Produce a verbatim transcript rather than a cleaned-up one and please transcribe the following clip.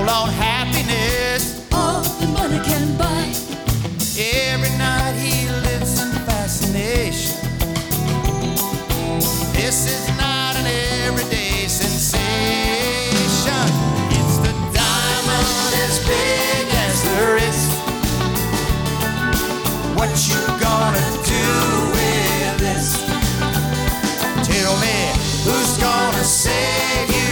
control on happiness. All the money can buy. Every night he lives in fascination. This is not an everyday sensation. It's the diamond as big as the wrist. What you